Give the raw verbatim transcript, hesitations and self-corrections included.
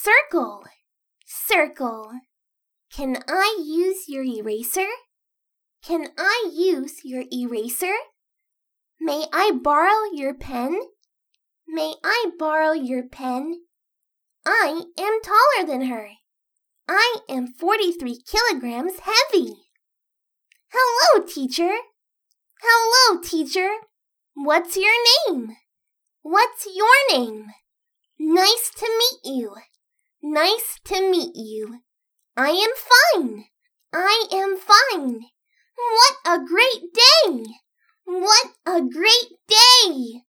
Circle, circle. Can I use your eraser? Can I use your eraser? May I borrow your pen? May I borrow your pen? I am taller than her. I am forty-three kilograms heavy. Hello, teacher. Hello, teacher. What's your name? What's your name? Nice to meet you. Nice to meet you. I am fine. I am fine. What a great day! What a great day!